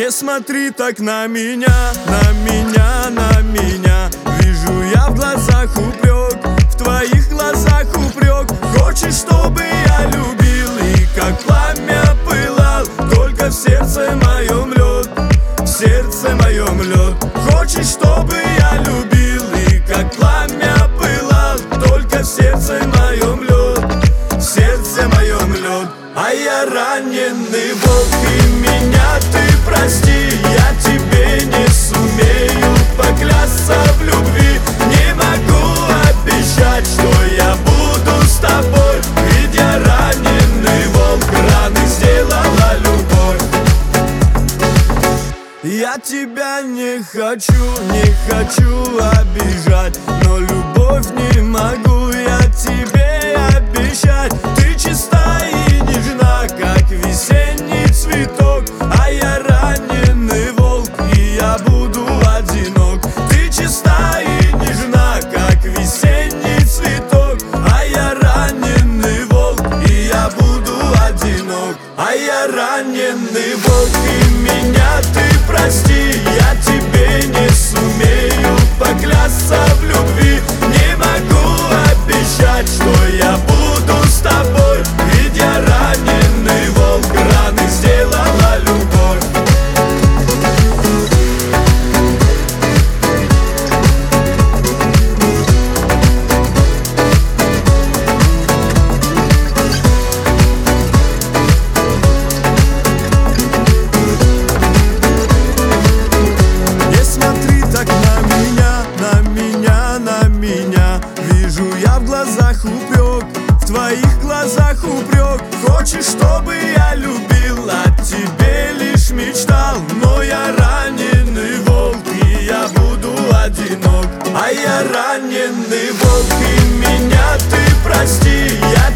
Не смотри так на меня, на меня, на меня. Вижу я в глазах упрек, в твоих глазах упрек. Хочешь, чтобы я любил и как пламя пылал, только в сердце моем лед, в сердце моем лед. Хочешь, чтобы я любил и как пламя пылал, только в сердце моем лед, в сердце моем лед. А я раненый волк, и меня ты прости, я тебе не сумею поклясться в любви. Не могу обещать, что я буду с тобой, ведь я раненый волк, раны сделала любовь. Я тебя не хочу обижать, но любовь не могу я тебе обещать. Ты чиста и нежна, как весенний цветок, а я раненый волк, и я буду одинок. Ты чиста и нежна, как весенний цветок, а я раненый волк, и я буду одинок. А я раненый волк, и меня ты прости, я тебе не сумею поклясться в любви. Не могу обещать, что я буду с тобой, ведь я раненый волк, раны сделала любовь. Не смотри так на меня, на меня, на меня. Вижу я в глазах упрек, в твоих глазах упрек. Хочешь, чтобы я любил, о тебе лишь мечтал, но я раненый волк, и я буду одинок. А я раненый волк, и меня ты прости, я